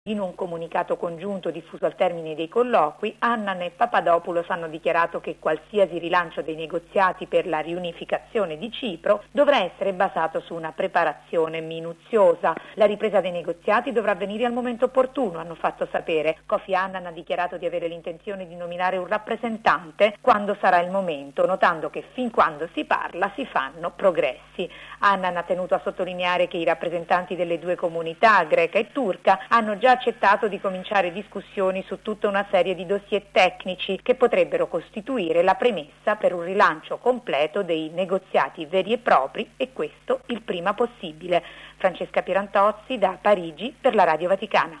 In un comunicato congiunto diffuso al termine dei colloqui, Annan e Papadopoulos hanno dichiarato che qualsiasi rilancio dei negoziati per la riunificazione di Cipro dovrà essere basato su una preparazione minuziosa. La ripresa dei negoziati dovrà avvenire al momento opportuno, hanno fatto sapere. Kofi Annan ha dichiarato di avere l'intenzione di nominare un rappresentante quando sarà il momento, notando che fin quando si parla si fanno progressi. Annan ha tenuto a sottolineare che i rappresentanti delle due comunità, greca e turca, hanno già accettato di cominciare discussioni su tutta una serie di dossier tecnici che potrebbero costituire la premessa per un rilancio completo dei negoziati veri e propri, e questo il prima possibile. Francesca Pierantozzi da Parigi per la Radio Vaticana.